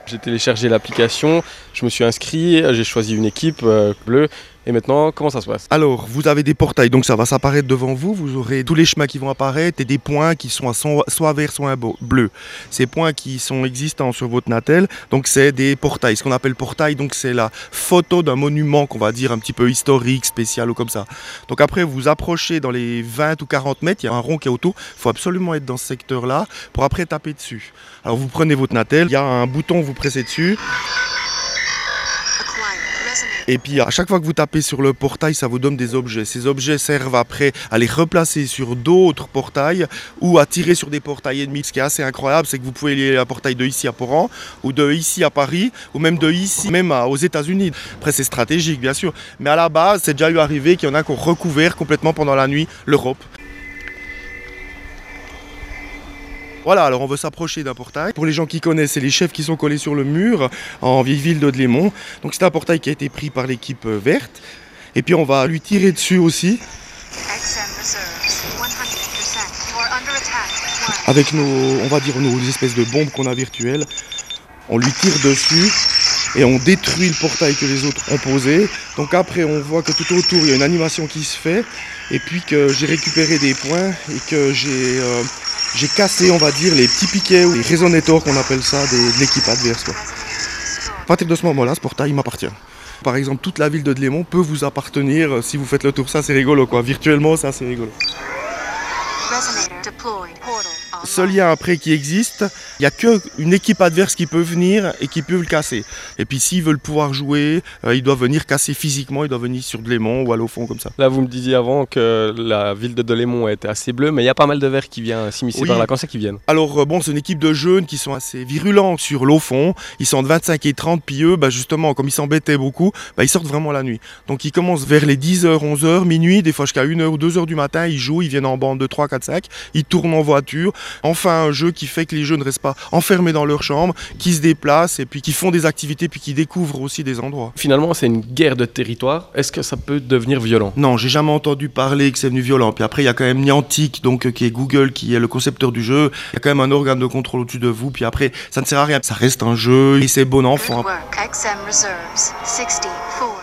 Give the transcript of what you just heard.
J'ai téléchargé l'application, je me suis inscrit, j'ai choisi une équipe bleue. Et maintenant, comment ça se passe? Alors, vous avez des portails, donc ça va s'apparaître devant vous. Vous aurez tous les chemins qui vont apparaître et des points qui sont soit vert, soit bleu. Ces points qui sont existants sur votre Natel, donc c'est des portails. Ce qu'on appelle portail, donc c'est la photo d'un monument qu'on va dire un petit peu historique, spécial ou comme ça. Donc après, vous approchez dans les 20 ou 40 mètres, il y a un rond qui est autour. Il faut absolument être dans ce secteur-là pour après taper dessus. Alors vous prenez votre Natel, il y a un bouton, vous pressez dessus. Et puis à chaque fois que vous tapez sur le portail, ça vous donne des objets. Ces objets servent après à les replacer sur d'autres portails ou à tirer sur des portails ennemis. Ce qui est assez incroyable, c'est que vous pouvez lier un portail de ici à Port-An ou de ici à Paris ou même de ici même aux États-Unis. Après c'est stratégique bien sûr, mais à la base c'est déjà eu arrivé qu'il y en a qui ont recouvert complètement pendant la nuit l'Europe. Voilà, alors on veut s'approcher d'un portail. Pour les gens qui connaissent, c'est les chefs qui sont collés sur le mur en vieille ville de Delémont. Donc c'est un portail qui a été pris par l'équipe verte. Et puis on va lui tirer dessus aussi. Avec on va dire nos espèces de bombes qu'on a virtuelles. On lui tire dessus et on détruit le portail que les autres ont posé. Donc après on voit que tout autour il y a une animation qui se fait. Et puis que j'ai récupéré des points et que j'ai cassé, on va dire, les petits piquets ou les résonateurs qu'on appelle ça de l'équipe adverse, quoi. À partir de ce moment-là, ce portail m'appartient. Par exemple, toute la ville de Delémont peut vous appartenir si vous faites le tour. Ça, c'est rigolo, quoi. Virtuellement, ça, c'est rigolo. Seul lien après qui existe, il n'y a qu'une équipe adverse qui peut venir et qui peut le casser. Et puis s'ils veulent pouvoir jouer, ils doivent venir casser physiquement, ils doivent venir sur Delémont ou aller au fond comme ça. Là, vous me disiez avant que la ville de Delémont était assez bleue, mais il y a pas mal de verts qui viennent s'immiscer par là. Quand c'est qu'ils viennent? Alors bon, c'est une équipe de jeunes qui sont assez virulents sur l'eau fond. Ils sont de 25 et 30, puis eux, justement, comme ils s'embêtaient beaucoup, ils sortent vraiment la nuit. Donc ils commencent vers les 10h, 11h, minuit, des fois jusqu'à 1h ou 2h du matin, ils jouent, ils viennent en bande de 3, 4, 5, ils tournent en voiture. Enfin, un jeu qui fait que les jeux ne restent pas enfermés dans leur chambre, qui se déplacent et puis qui font des activités, puis qui découvrent aussi des endroits. Finalement, c'est une guerre de territoire. Est-ce que ça peut devenir violent? Non, j'ai jamais entendu parler que c'est devenu violent. Puis après, il y a quand même Niantic, donc qui est Google, qui est le concepteur du jeu. Il y a quand même un organe de contrôle au-dessus de vous. Puis après, ça ne sert à rien. Ça reste un jeu et c'est bon enfant.